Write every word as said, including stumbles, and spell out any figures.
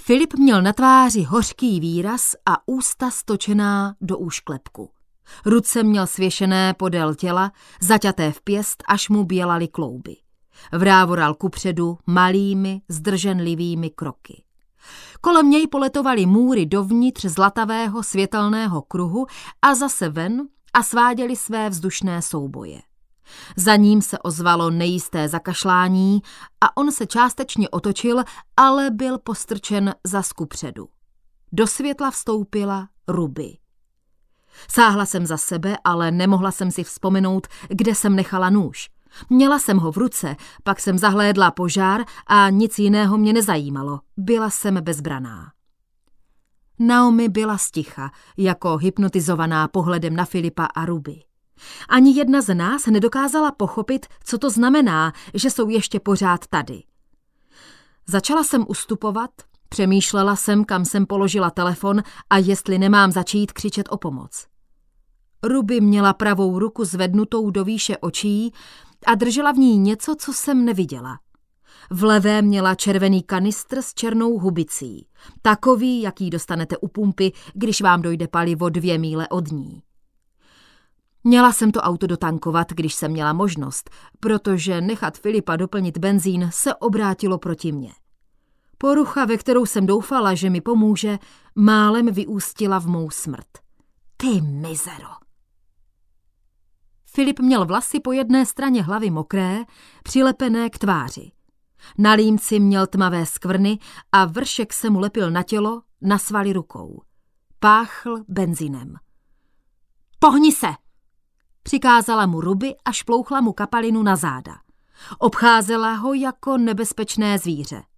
Filip měl na tváři hořký výraz a ústa stočená do úšklepku. Ruce měl svěšené podél těla, zaťaté v pěst, až mu bělaly klouby. Vrávoral kupředu malými, zdrženlivými kroky. Kolem něj poletovaly můry dovnitř zlatavého světelného kruhu a zase ven a sváděly své vzdušné souboje. Za ním se ozvalo nejisté zakašlání a on se částečně otočil, ale byl postrčen zas kupředu. Do světla vstoupila Ruby. Sáhla jsem za sebe, ale nemohla jsem si vzpomenout, kde jsem nechala nůž. Měla jsem ho v ruce, pak jsem zahlédla požár a nic jiného mě nezajímalo. Byla jsem bezbraná. Naomi byla sticha, jako hypnotizovaná pohledem na Filipa a Ruby. Ani jedna z nás nedokázala pochopit, co to znamená, že jsou ještě pořád tady. Začala jsem ustupovat, přemýšlela jsem, kam jsem položila telefon a jestli nemám začít křičet o pomoc. Ruby měla pravou ruku zvednutou do výše očí a držela v ní něco, co jsem neviděla. V levé měla červený kanistr s černou hubicí, takový, jaký dostanete u pumpy, když vám dojde palivo dvě míle od ní. Měla jsem to auto dotankovat, když jsem měla možnost, protože nechat Filipa doplnit benzín se obrátilo proti mně. Porucha, ve kterou jsem doufala, že mi pomůže, málem vyústila v mou smrt. Ty mizero! Filip měl vlasy po jedné straně hlavy mokré, přilepené k tváři. Na límci měl tmavé skvrny a vršek se mu lepil na tělo, na svaly rukou. Páchl benzinem. Pohni se! Přikázala mu Ruby a šplouchla mu kapalinu na záda. Obcházela ho jako nebezpečné zvíře.